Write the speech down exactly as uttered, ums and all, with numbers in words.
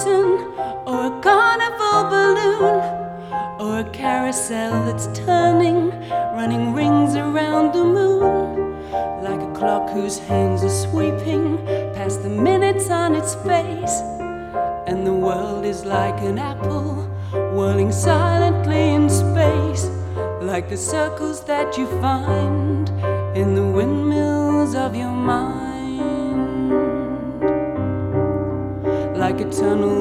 or a carnival balloon, or a carousel that's turning, running rings around the moon, like a clock whose hands are sweeping past the minutes on its face. And the world is like an apple whirling silently in space, like the circles that you find in the windmills of your mind, like a tunnel